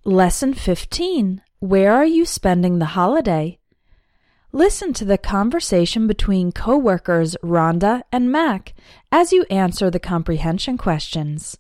Lesson 15. Where are you spending the holiday? Listen to the conversation between co-workers Rhonda and Mac as you answer the comprehension questions.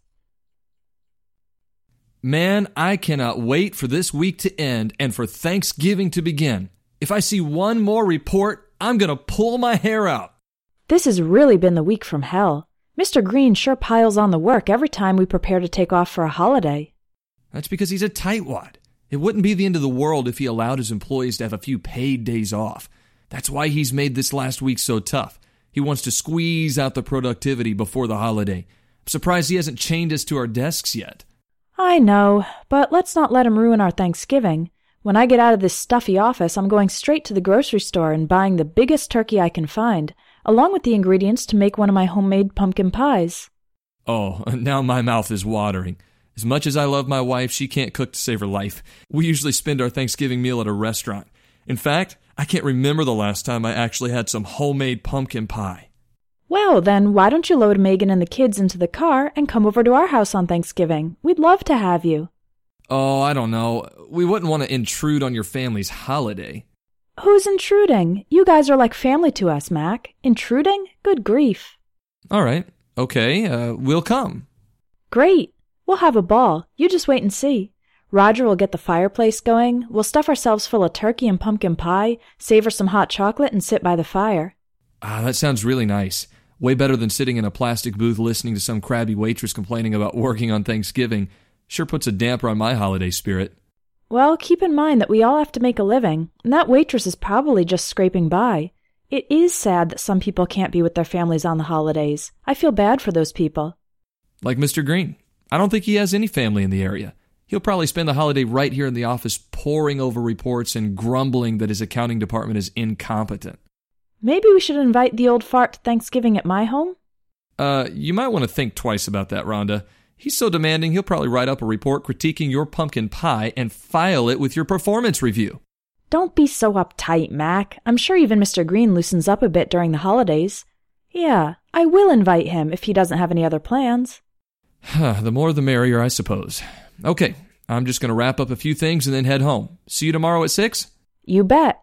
Man, I cannot wait for this week to end and for Thanksgiving to begin. If I see one more report, I'm going to pull my hair out. This has really been the week from hell. Mr. Green sure piles on the work every time we prepare to take off for a holiday. That's because he's a tightwad. It wouldn't be the end of the world if he allowed his employees to have a few paid days off. That's why he's made this last week so tough. He wants to squeeze out the productivity before the holiday. I'm surprised he hasn't chained us to our desks yet. I know, but let's not let him ruin our Thanksgiving. When I get out of this stuffy office, I'm going straight to the grocery store and buying the biggest turkey I can find, along with the ingredients to make one of my homemade pumpkin pies. Oh, now my mouth is watering. As much as I love my wife, she can't cook to save her life. We usually spend our Thanksgiving meal at a restaurant. In fact, I can't remember the last time I actually had some homemade pumpkin pie. Well, then why don't you load Megan and the kids into the car and come over to our house on Thanksgiving? We'd love to have you. Oh, I don't know. We wouldn't want to intrude on your family's holiday. Who's intruding? You guys are like family to us, Mac. Intruding? Good grief. All right. Okay, we'll come. Great. We'll have a ball. You just wait and see. Roger will get the fireplace going. We'll stuff ourselves full of turkey and pumpkin pie, savor some hot chocolate, and sit by the fire. That sounds really nice. Way better than sitting in a plastic booth listening to some crabby waitress complaining about working on Thanksgiving. Sure puts a damper on my holiday spirit. Well, keep in mind that we all have to make a living, and that waitress is probably just scraping by. It is sad that some people can't be with their families on the holidays. I feel bad for those people. Like Mr. Green. I don't think he has any family in the area. He'll probably spend the holiday right here in the office poring over reports and grumbling that his accounting department is incompetent. Maybe we should invite the old fart to Thanksgiving at my home? You might want to think twice about that, Rhonda. He's so demanding he'll probably write up a report critiquing your pumpkin pie and file it with your performance review. Don't be so uptight, Mac. I'm sure even Mr. Green loosens up a bit during the holidays. Yeah, I will invite him if he doesn't have any other plans. The more the merrier, I suppose. Okay, I'm just going to wrap up a few things and then head home. See you tomorrow at 6? You bet.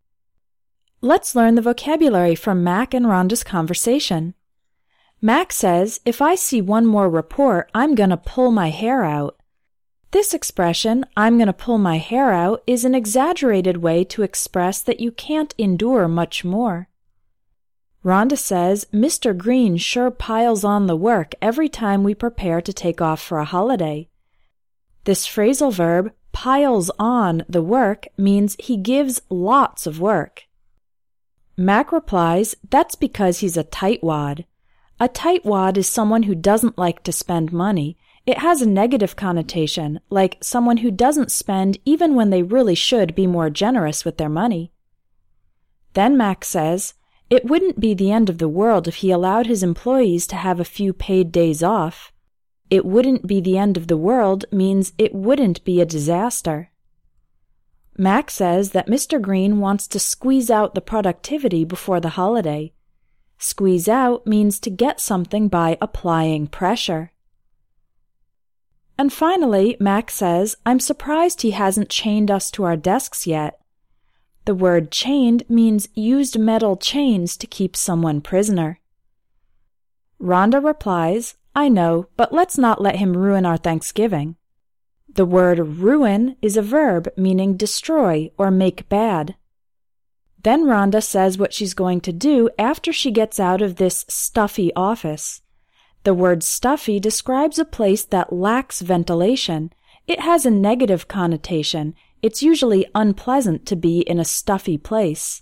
Let's learn the vocabulary from Mac and Rhonda's conversation. Mac says, if I see one more report, I'm going to pull my hair out. This expression, I'm going to pull my hair out, is an exaggerated way to express that you can't endure much more. Rhonda says, Mr. Green sure piles on the work every time we prepare to take off for a holiday. This phrasal verb, piles on the work, means he gives lots of work. Mac replies, that's because he's a tightwad. A tightwad is someone who doesn't like to spend money. It has a negative connotation, like someone who doesn't spend even when they really should be more generous with their money. Then Mac says, it wouldn't be the end of the world if he allowed his employees to have a few paid days off. It wouldn't be the end of the world means it wouldn't be a disaster. Mac says that Mr. Green wants to squeeze out the productivity before the holiday. Squeeze out means to get something by applying pressure. And finally, Mac says, I'm surprised he hasn't chained us to our desks yet. The word chained means used metal chains to keep someone prisoner. Rhonda replies, I know, but let's not let him ruin our Thanksgiving. The word ruin is a verb meaning destroy or make bad. Then Rhonda says what she's going to do after she gets out of this stuffy office. The word stuffy describes a place that lacks ventilation. It has a negative connotation. It's usually unpleasant to be in a stuffy place.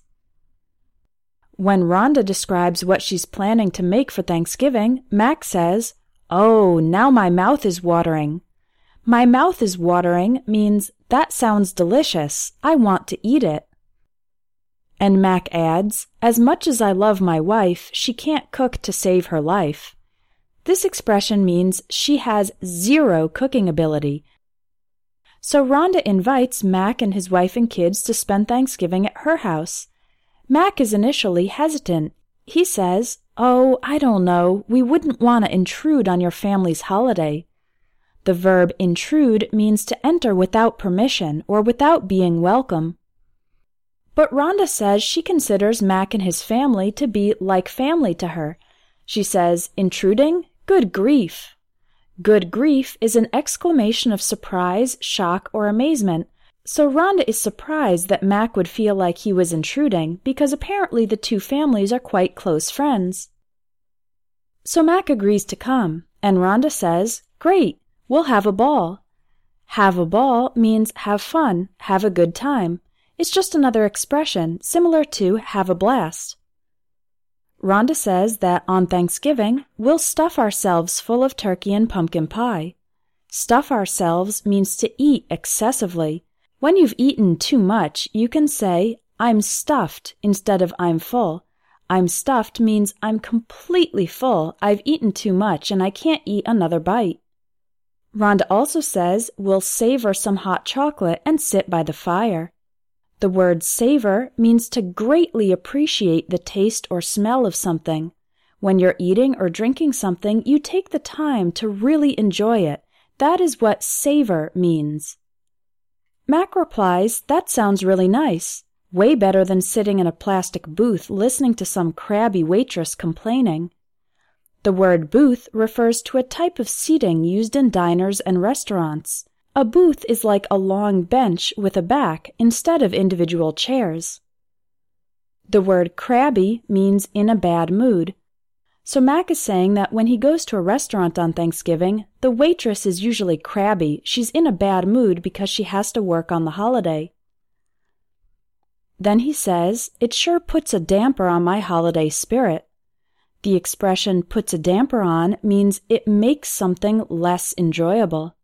When Rhonda describes what she's planning to make for Thanksgiving, Mac says, Oh, now my mouth is watering. My mouth is watering means that sounds delicious. I want to eat it. And Mac adds, as much as I love my wife, she can't cook to save her life. This expression means she has zero cooking ability. So Rhonda invites Mac and his wife and kids to spend Thanksgiving at her house. Mac is initially hesitant. He says, Oh, I don't know, we wouldn't want to intrude on your family's holiday. The verb intrude means to enter without permission or without being welcome. But Rhonda says she considers Mac and his family to be like family to her. She says, intruding? Good grief! Good grief is an exclamation of surprise, shock, or amazement. So Rhonda is surprised that Mac would feel like he was intruding because apparently the two families are quite close friends. So Mac agrees to come, and Rhonda says, great, we'll have a ball. Have a ball means have fun, have a good time. It's just another expression similar to have a blast. Rhonda says that on Thanksgiving, we'll stuff ourselves full of turkey and pumpkin pie. Stuff ourselves means to eat excessively. When you've eaten too much, you can say, I'm stuffed instead of I'm full. I'm stuffed means I'm completely full. I've eaten too much and I can't eat another bite. Rhonda also says we'll savor some hot chocolate and sit by the fire. The word savor means to greatly appreciate the taste or smell of something. When you're eating or drinking something, you take the time to really enjoy it. That is what savor means. Mac replies, that sounds really nice. Way better than sitting in a plastic booth listening to some crabby waitress complaining. The word booth refers to a type of seating used in diners and restaurants. A booth is like a long bench with a back instead of individual chairs. The word crabby means in a bad mood. So Mac is saying that when he goes to a restaurant on Thanksgiving, the waitress is usually crabby. She's in a bad mood because she has to work on the holiday. Then he says, it sure puts a damper on my holiday spirit. The expression puts a damper on means it makes something less enjoyable.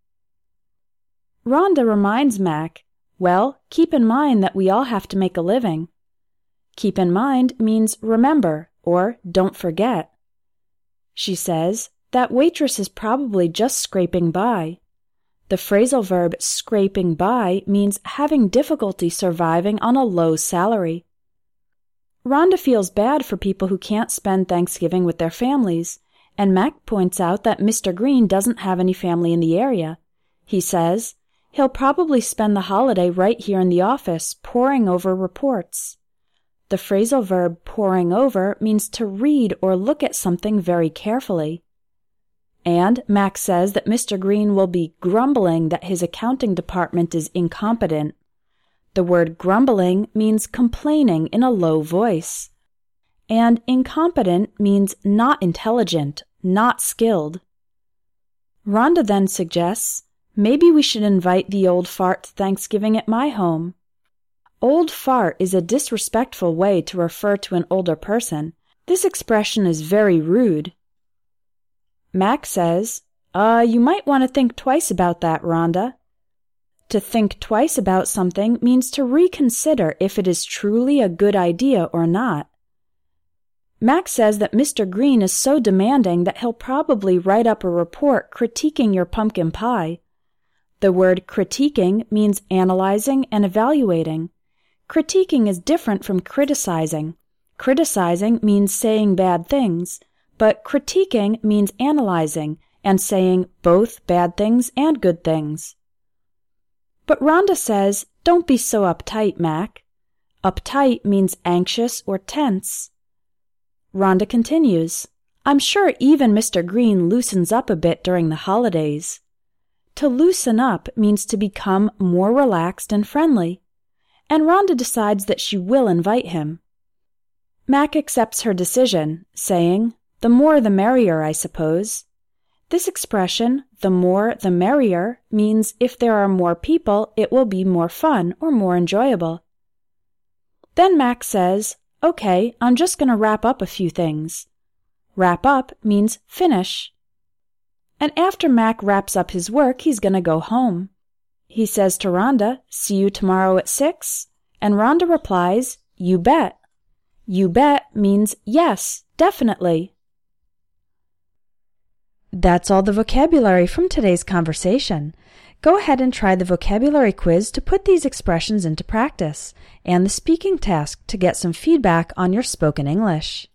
Rhonda reminds Mac, well, keep in mind that we all have to make a living. Keep in mind means remember or don't forget. She says, that waitress is probably just scraping by. The phrasal verb scraping by means having difficulty surviving on a low salary. Rhonda feels bad for people who can't spend Thanksgiving with their families, and Mac points out that Mr. Green doesn't have any family in the area. He says, he'll probably spend the holiday right here in the office, poring over reports. The phrasal verb poring over means to read or look at something very carefully. And Mac says that Mr. Green will be grumbling that his accounting department is incompetent. The word grumbling means complaining in a low voice. And incompetent means not intelligent, not skilled. Rhonda then suggests, maybe we should invite the old fart to Thanksgiving at my home. Old fart is a disrespectful way to refer to an older person. This expression is very rude. Mac says, you might want to think twice about that, Rhonda. To think twice about something means to reconsider if it is truly a good idea or not. Mac says that Mr. Green is so demanding that he'll probably write up a report critiquing your pumpkin pie. The word critiquing means analyzing and evaluating. Critiquing is different from criticizing. Criticizing means saying bad things, but critiquing means analyzing and saying both bad things and good things. But Rhonda says, don't be so uptight, Mac. Uptight means anxious or tense. Rhonda continues, I'm sure even Mr. Green loosens up a bit during the holidays. To loosen up means to become more relaxed and friendly. And Rhonda decides that she will invite him. Mac accepts her decision, saying, the more the merrier, I suppose. This expression, the more the merrier, means if there are more people, it will be more fun or more enjoyable. Then Mac says, okay, I'm just going to wrap up a few things. Wrap up means finish. And after Mac wraps up his work, he's going to go home. He says to Rhonda, see you tomorrow at 6? And Rhonda replies, you bet. You bet means yes, definitely. That's all the vocabulary from today's conversation. Go ahead and try the vocabulary quiz to put these expressions into practice, and the speaking task to get some feedback on your spoken English.